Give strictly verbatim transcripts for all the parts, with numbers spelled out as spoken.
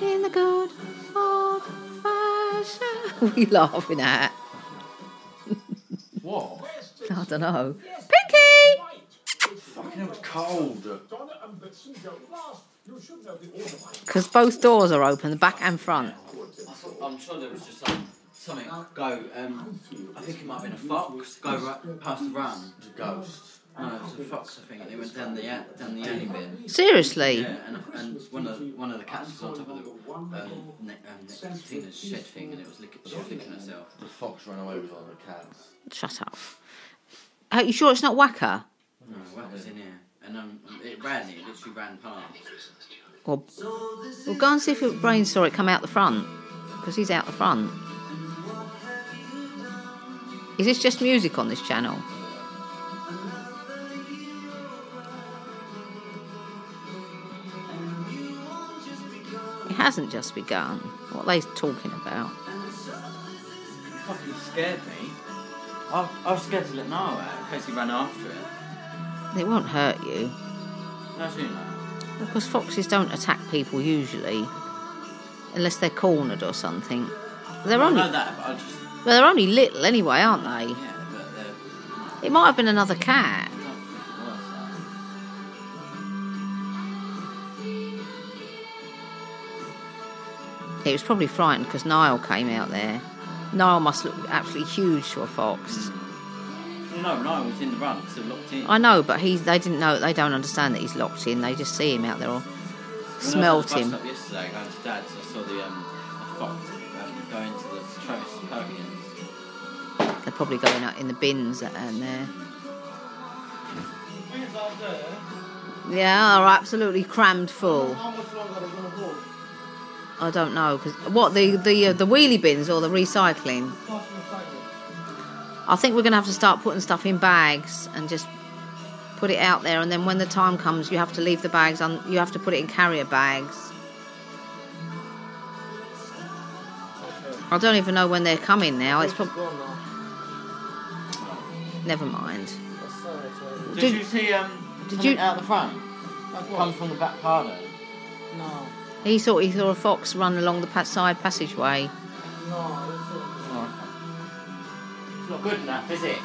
in the good old fashioned. We laughing at? What? I don't know. Pinky! Fucking hell, it's cold. Because both doors are open, the back and front. I thought, I'm sure there was just like something go. Um, I think it might have been a fox go right past the round. It's a ghost. No, it was a fox. I think, and they went down the a- down the alley bit. Seriously? Yeah, and, and one of the, one of the cats was on top of the um, ne- um, Tina's shed thing, and it was licking, she was licking herself. The fox ran away with one of the cats. Shut up. Are you sure it's not Wacker? No, what was in here? And um, it ran. It literally ran past. Or, well, go and see if your brain saw it come out the front. Because he's out the front. Is this just music on this channel? It hasn't just begun. What are they talking about? It fucking scared me. I, I was scared to let Noah out in case he ran after it. It won't hurt you. No, she didn't know. Because foxes don't attack people usually. Unless they're cornered or something. They're I only know that, but I just... well, they're only little anyway, aren't they? Yeah, but they're... It might have been another cat. I don't think it was that. It was probably frightened because Niall came out there. Niall must look absolutely huge to a fox. Well, no, no, was in the run, still locked in. I know, but he's, they didn't know. They don't understand that he's locked in. They just see him out there or smelt when I him. was at the bus stop yesterday going to Dad's, I saw the um, a fox um, go into the Travis Perkins. They're probably going out in the bins and there. Yeah, are absolutely crammed full. How much longer are they going to go? I don't know because what the the uh, the wheelie bins or the recycling. I think we're going to have to start putting stuff in bags and just put it out there, and then when the time comes, you have to leave the bags on. You have to put it in carrier bags. I don't even know when they're coming now. It's probably never mind. Did, Did- you see um, did something you- out the front? Come from the back parlour. No. He thought he saw a fox run along the pa- side passageway. No, Oh, okay. It's not good enough, is it?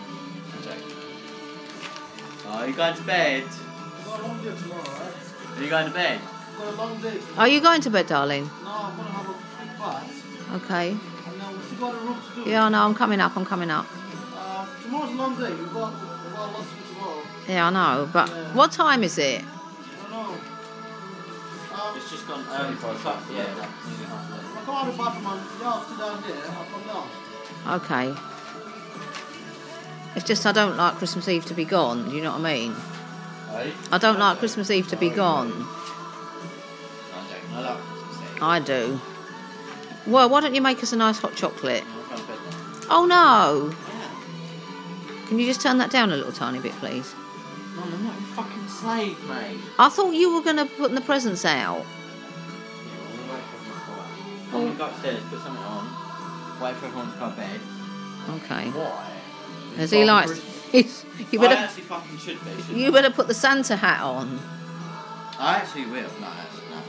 Oh, you going to bed? I've got a long day tomorrow, right? Are you going to bed? I've got a long day tomorrow. Are you going to bed, darling? No, I'm going to have a quick bath. Okay. And then we've still got a room to do. Yeah, I know. I'm coming up. I'm coming up. Uh, tomorrow's a long day. We've got, we've got lots to do tomorrow. Yeah, I know. But Yeah. what time is it? I don't know. Um, It's just gone early for us up. Yeah, like, I come out of the bathroom and yeah, I'll sit down there. I'll come down. Okay. It's just I don't like Christmas Eve to be gone. Do you know what I mean? Hey? I don't like Christmas Eve to be gone. No, I'm joking. I love Christmas Eve. I do. Well, why don't you make us a nice hot chocolate? I'm going to bed now. Oh no! Yeah. Can you just turn that down a little tiny bit, please? No, I'm not your fucking slave, mate. I thought you were going to put the presents out. Yeah, I'm going to wait for everyone to go out. I'm going to go upstairs, put something on, wait for everyone to go to bed. Okay. Why? As he likes. He's, you I better. actually fucking should be. shouldn't You better put the Santa hat on. I? I actually will. No, actually, no.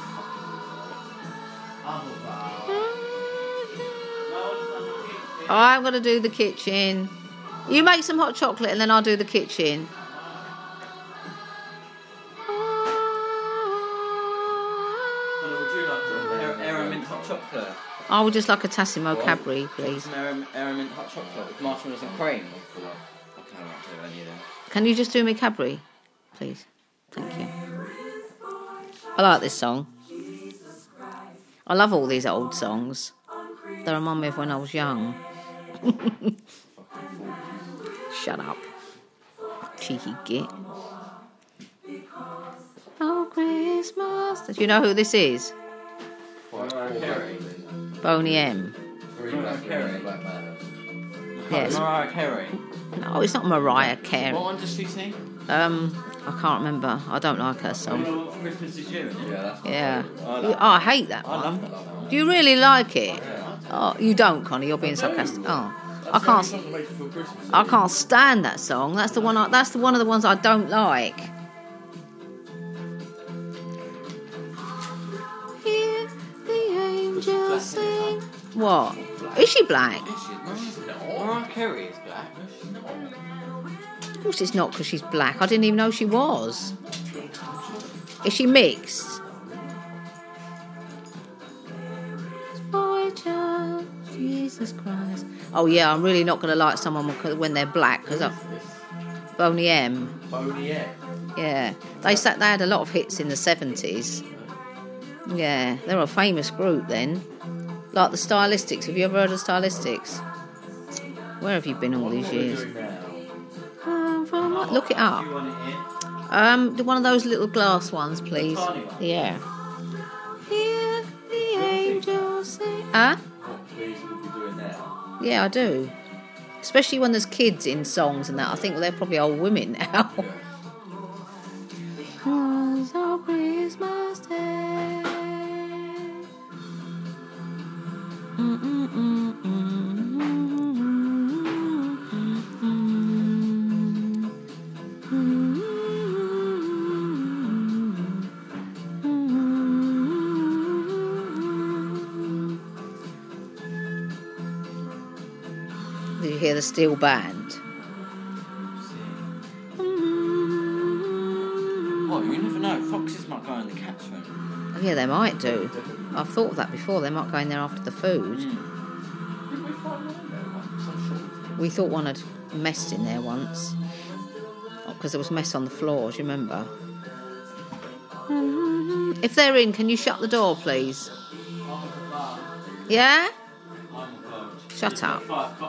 I'm going to do the kitchen. You make some hot chocolate and then I'll do the kitchen. What would you like? Air mint hot chocolate. I would just like a Tassimo Cadbury, please. Some air mint hot chocolate with marshmallows and cream. I can't do any of them. Can you just do me Cadbury, please? Thank you. I like this song. I love all these old songs. They remind me of when I was young. Shut up. Cheeky git. Oh, Christmas. Do you know who this is? Mariah Carey. Boney M. Mariah Carey. Yes. Mariah Carey. No, it's not Mariah Carey. What one does she sing? Um, I can't remember. I don't like her song. Christmas is You, isn't it? Yeah, that's Yeah. I You- love Oh, I hate that I one. love that one. Do you really like it? Oh, you don't, Connie. You're being sarcastic. Oh, I can't. I can't stand that song. That's the one. I, that's the one of the ones I don't like. Here What? Is she black? Yes, she is. No, she's not. Mariah Carey is black. No, she's not. Of course it's not because she's black. I didn't even know she was. Is she mixed? Boy child, Jesus Christ. Oh yeah, I'm really not going to like someone when they're black because Boney M. Boney M. Yeah, they said they had a lot of hits in the seventies. Yeah, they were a famous group then. Like the Stylistics. Have you ever heard of Stylistics? Where have you been all these years? Um, from, look it up. Um, one of those little glass ones, please. Yeah. Hear the angels sing. Huh? Yeah, I do. Especially when there's kids in songs and that. I think well, they're probably old women now. Christmas Day. Did you hear the steel band? What, you never know. Foxes might go in the cat's room. Oh, yeah, they might do. I've thought of that before. They might go in there after the food. Mm. We thought one had messed in there once. Because there was mess on the floor, do you remember? If they're in, can you shut the door, please? Yeah? Shut up.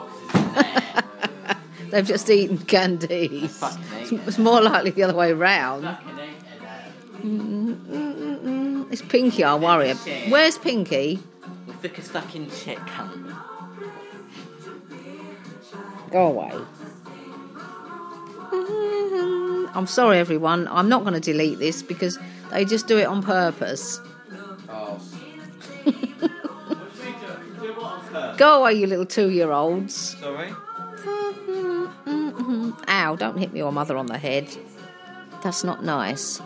They've just eaten candies. It's more likely the other way round. It's Pinky, I worry. Where's Pinky? The thickest fucking shit cunt. Go away. I'm sorry, everyone. I'm not going to delete this because they just do it on purpose. Oh. Go away, you little two-year-olds. Sorry? Ow, don't hit me or mother on the head. That's not nice.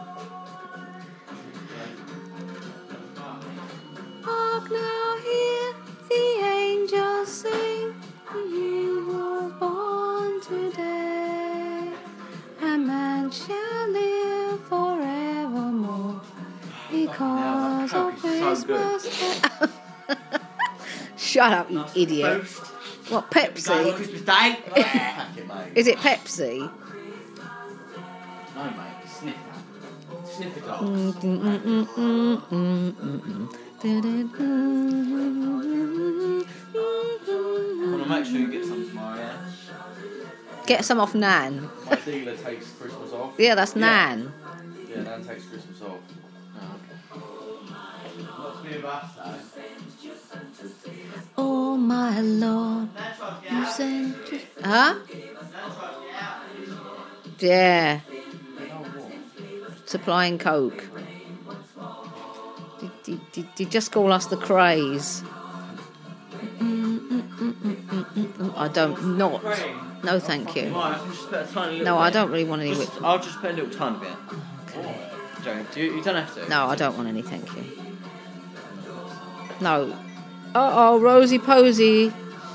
Hark now, hear the angels sing. You were born today. A man shall live forevermore because Oh, of Coke is so Christmas. Shut up, you idiot. What, Pepsi? Christmas Day? Is it Pepsi? No, mate. Sniff that. Sniff the glass. I want to make sure you get some tomorrow, yeah? Get some off Nan. My dealer takes Christmas off. Yeah, that's Nan. Yeah, Nan takes Christmas off. Oh, okay. Not to be a bastard. Oh my Lord, you sent your... Huh? Yeah. Supplying Coke. Did, did, did, did you just call us the craze? I don't, not. No, thank you. Right, I can just put a tiny little No, bit. I don't really want any Just, whipped. I'll just put a little tiny bit. Okay. Don't, do you, you don't have to. No, I don't want any, thank you. No. Uh-oh, Rosie Posey.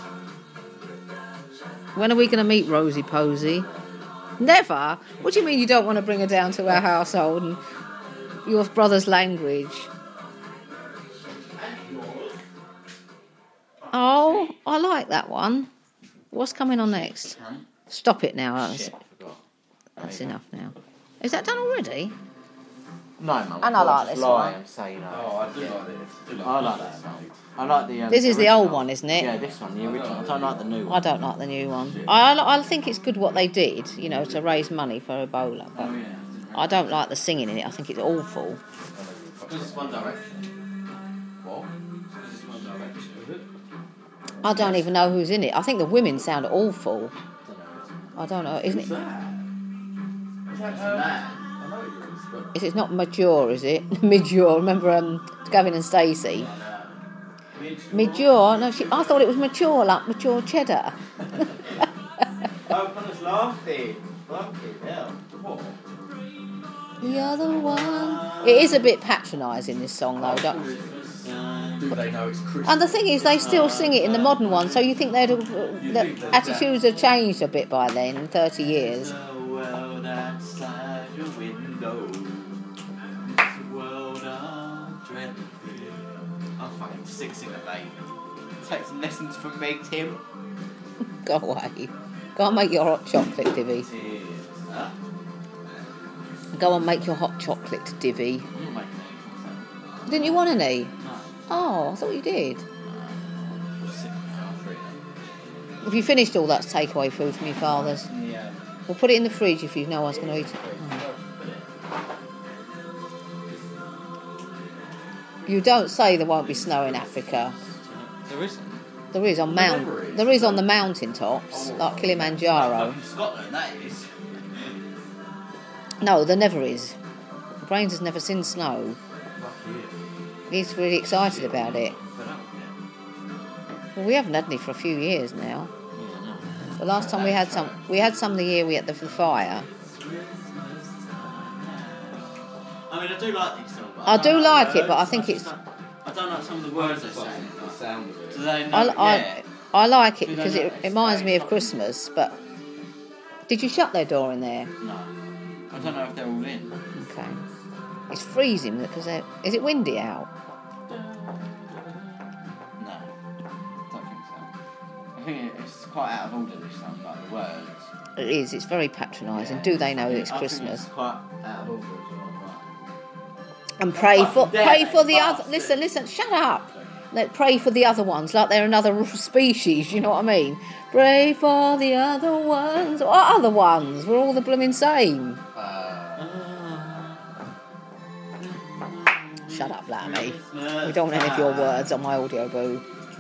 When are we going to meet Rosie Posey? Never? What do you mean you don't want to bring her down to our household and your brother's language? Oh, I like that one. What's coming on next? Stop it now. That's, Shit, I forgot. that's enough now. Is that done already? No, Mum. And I like just this lie one. and say, you know. Oh, I do yeah. like this. I, do like I like this. that song. I like the. Um, This is the original. old one, isn't it? Yeah, this one, the original. I don't like the new I one. don't like the new one. I, I, I think it's good what they did, you know, to raise money for Ebola. But Oh, yeah. I don't like the singing in it. I think it's awful. Because it's One Direction. What? Because it's One Direction. Is it? I don't even know who's in it. I think the women sound awful. I don't know. I don't know, isn't Who's it? that? Is that, um, I know it is, but... Is it not mature? Is it mature? Remember, um, Gavin and Stacey. Mature? No, she, I thought it was mature, like mature cheddar. Oh, I was laughing. Fucking hell. What? The other one. It is a bit patronising, this song, though. Don't, Uh, Do they know it's Christmas? And the thing is, they still sing it in the modern one, so you think they'd have, the attitudes have changed a bit by then, in thirty years. The world outside your window. It's a world of dread and fear. I'm fucking sick singer, mate. Take some lessons from me, Tim. Go away. Go and make your hot chocolate, Divvy. Cheers. Huh? Go and make your hot chocolate, Divvy. I'm not making anything. Didn't you want any? No. Oh, I thought you did. I'm sick now, really. Have you finished all that takeaway food from your father's? Yeah. We'll put it in the fridge if you know I was going to eat it. You don't say there won't be snow in Africa. There isn't. There is on There mount. never is. There is on the mountain tops, like Kilimanjaro. Fucking Scotland, that is. No, there never is. Brains has never seen snow. Fuck you. He's really excited about it. I'm fed up with it. Well, we haven't had any for a few years now. Yeah, no. The last time we had some, we had some the year we had the, the fire. I mean, I do like these songs. but I don't do like the it, but I words. think just it's- don't- I don't like some of the words they say. The sound of it. Do they I, know? I, yeah. I like it Do they because know it it's reminds me of like- Christmas. But did you shut their door in there? No. I don't know if they're all in. Okay. It's freezing because they're. Is it windy out? No. Don't think so. I think it's quite out of order this song, like the words. It is. It's very patronising. Do they know it's I think Christmas? it's quite out of order as well. And pray for Fucking pray dare for they, the other. bastard. Listen, listen. Shut up. Let pray for the other ones, like they're another species. You know what I mean? Pray for the other ones. What other ones? We're all the blooming same. Uh, Shut up, Lammy. Christmas We don't want any of your time. words on my audio boo.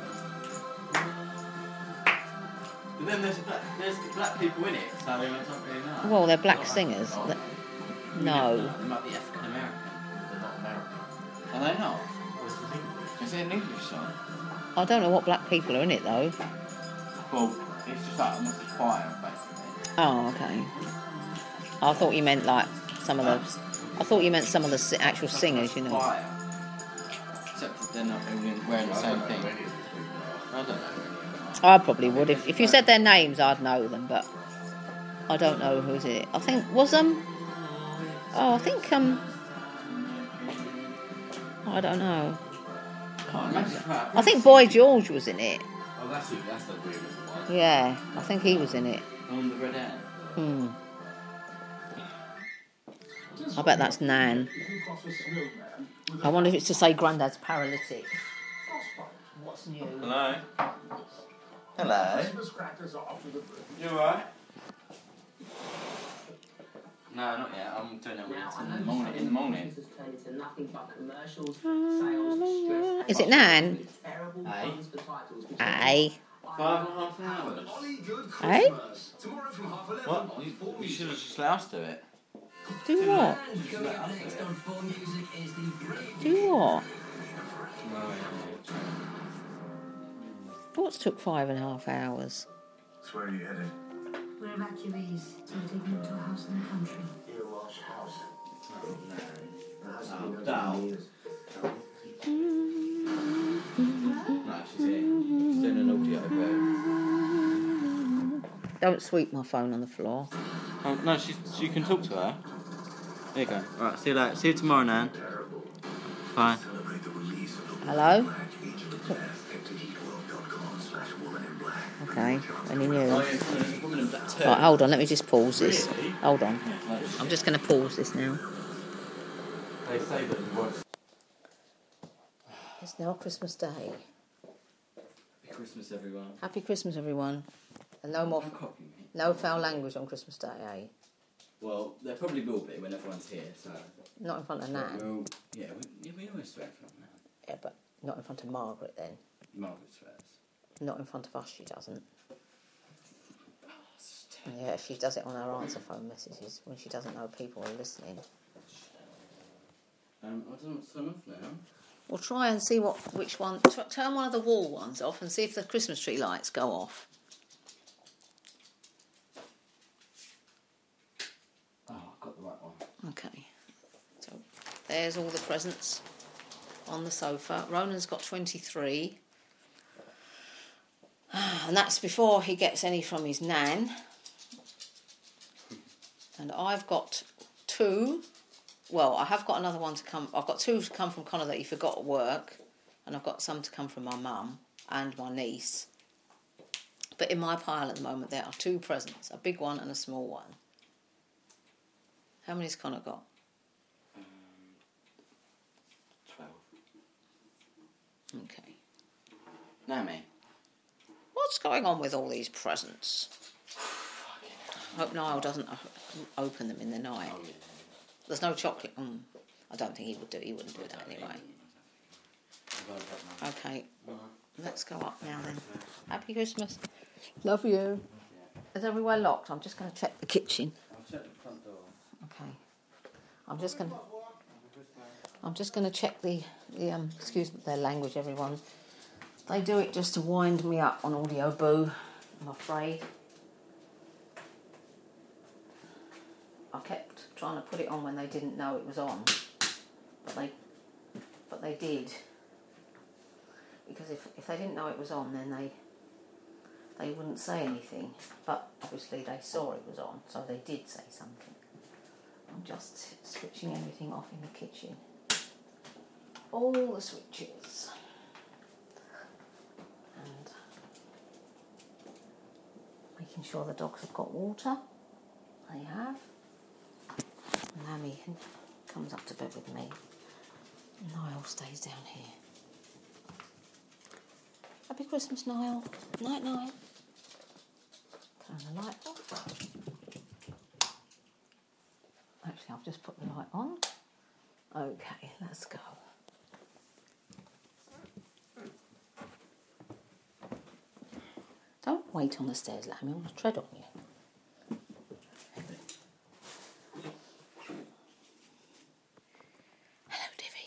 But then there's black, there's black people in it, so I don't really know. Well, they're black singers. Th- No. They might be African American. they're not American. Are they not? This is English. Is it an English song? I don't know what black people are in it though. Well, it's just like almost a choir, basically. Oh, okay. I thought you meant like some of the. I thought you meant some of the si- actual singers. You know. Choir. Except that they're not all wearing the I same don't know thing. who any of these people are. I don't know. I probably would if if you said their names, I'd know them, but I don't know who's it. I think was um. Oh, I think um. I don't know. Can't remember. I think Boy George was in it. Oh, that's it. That's the weirdest one. Yeah, I think he was in it. On the red hair. Hmm. I bet that's Nan. I wonder if it's to say Grandad's paralytic. What's new? Hello. Hello. You alright? No, not yet. I'm doing it in the morning. In the morning. Is it Nan? Hey. Aye. Five and a half hours. Hey? What? You, you should have just let us do it. Do what? Just let us do it. Do what? No, yeah, What's took five and a half hours? So where are you headed? We're evacuees, so we're taken to a house in the country. Earwash House. Oh, Dal. No, she's here. She's doing an audio boo. Don't sweep my phone on the floor. Oh, no, she's, you can talk to her. There you go. Alright, see you later. See you tomorrow, Nan. Bye. Celebrate the release of the Hello? Black Angel of Death. Head to heatworld.com slash woman in black. Okay, any Oh, news? yeah, there's a woman in black too. Right, hold on, let me just pause this. Really? Hold on. Yeah, like, I'm just going to pause this now. They say that the worst. It's now Christmas Day. Happy Christmas, everyone. Happy Christmas, everyone. And no more, Don't copy me. no foul language on Christmas Day, eh? Well, there probably will be when everyone's here, so. Not in front of Nan. We'll, yeah, we, yeah, we always swear in front of Nan. Yeah, but not in front of Margaret then. Margaret swears. Not in front of us, she doesn't. Oh, it's just terrible. Yeah, she does it on her answer phone messages when she doesn't know people are listening. Um, I don't know what's going off now. We'll try and see what which one. T- turn one of the wall ones off and see if the Christmas tree lights go off. Oh, I've got the right one. Okay. So there's all the presents. on the sofa. Ronan's got twenty-three. And that's before he gets any from his nan. And I've got two. Well, I have got another one to come. I've got two to come from Connor that he forgot at work. And I've got some to come from my mum and my niece. But in my pile at the moment there are two presents. A big one and a small one. How many's Connor got? Um, Twelve. Okay. Now me. What's going on with all these presents? I hope Niall doesn't o- open them in the night. Oh, yeah. There's no chocolate. Mm, I don't think he would do. He wouldn't do that anyway. Okay, let's go up now then. Happy Christmas. Love you. Is everywhere locked? I'm just going to check the kitchen. I'll check the front door. Okay. I'm just going to. I'm just going to check the the um. Excuse their language, everyone. They do it just to wind me up on Audio Boo. I'm afraid. I kept trying to put it on when they didn't know it was on, but they, but they did. Because if if they didn't know it was on, then they they wouldn't say anything. But obviously they saw it was on, so they did say something. I'm just switching everything off in the kitchen. All the switches. And making sure the dogs have got water. They have. And Lammy comes up to bed with me. Niall stays down here. Happy Christmas, Niall. Night, Niall. Turn the light off. Actually, I've just put the light on. Okay, let's go. Don't wait on the stairs, Lammy. I want to tread on you. Hello, Divvy.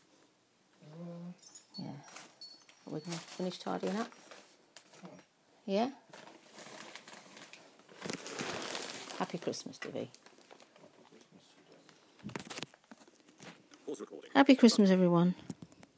Yeah. Are we going to finish tidying up? Yeah? Happy Christmas, Divvy. Happy Christmas, everyone.